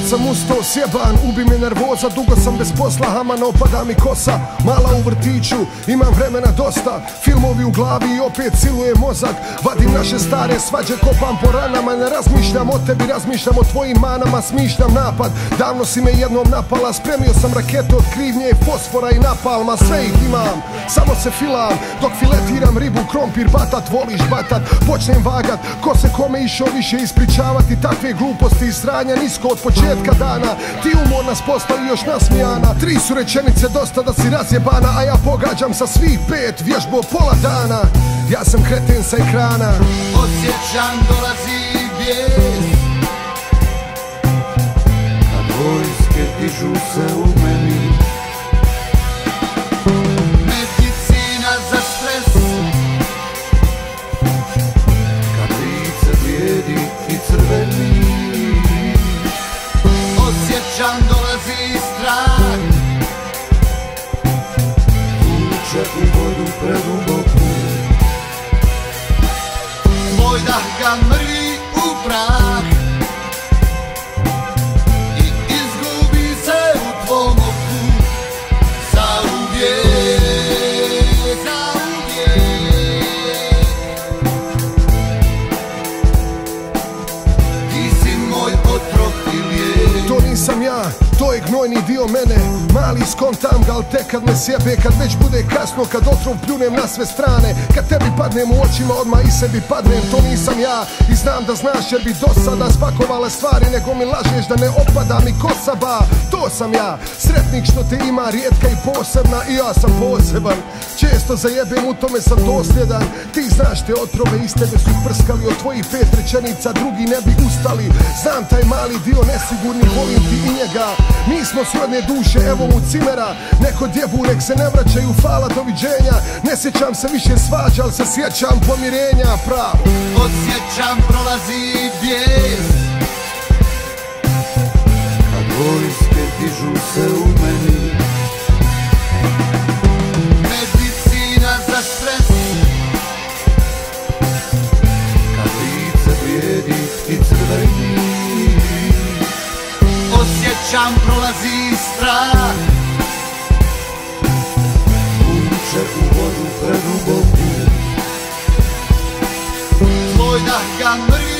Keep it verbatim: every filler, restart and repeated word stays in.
sam ustao sjeban, ubi me nervoza, dugo sam bez posla, haman opada mi kosa. Mala u vrtiću, imam vremena dosta, filmovi u glavi i opet siluje mozak. Vadim naše stare svađe, kopam po ranama, ne razmišljam o tebi, razmišljam o tvojim manama. Smišljam napad, davno si me jednom napala, spremio sam rakete od krivnje, fosfora i napalma. Sve ih imam, samo se filam, dok filetiram ribu, krompir, batat, voliš batat. Počnem vagat, ko se kome išao više ispričavati, takve gluposti i sranja nisko od početka dana. Ti umor nas posla i još nasmijana, tri su rečenice dosta da si razjebana, a ja pogađam sa svih pet, vježbo pola dana. Ja sam kreten sa ekrana. Osjećam dolazi bijes, kad vojske dižu se u meni. Medicina za stres, kad lice blijedi i crveni. Osjećam dolazi strah, vuče u vodu preduboku. Moj dah ga mrvi u prah i izgubi se u tvom oku. Zauvijek, zauvijek. Ti si moj otrov i lijek. To nisam ja, to je gnojni dio mene. Mali skontam ga, al tek kad me sjebe, kad već bude kasno, kad otrov pljunem na sve strane. Kad tebi padnem u očima, odmah i sebi padnem. To nisam ja i znam da znaš, jer bi do sada spakovale stvari, nego mi lažeš da ne opada mi kosa ba. To sam ja, sretnik što te ima, rijetka i posebna, i ja sam poseban. Često zajebem, u tome sam dosljedan. Ti znaš te otrove, iz tebe su prskali, od tvojih pet rečenica drugi ne bi ustali. Znam taj mali dio nesigurni, volim ti i njega. Mi smo srodne duše, evo mu cimera. Neko djebu, nek se ne vraćaju, fala, doviđenja. Ne sjećam se više svađa, al se sjećam pomirenja, pravo. Osjećam prolazi bijes, kad vojske dižu se u meni. Medicina za stres, kad lice blijedi i crveni. Osjećam prolazi strah, vuče u vodu preduboku. Tvoj dah ga mrvi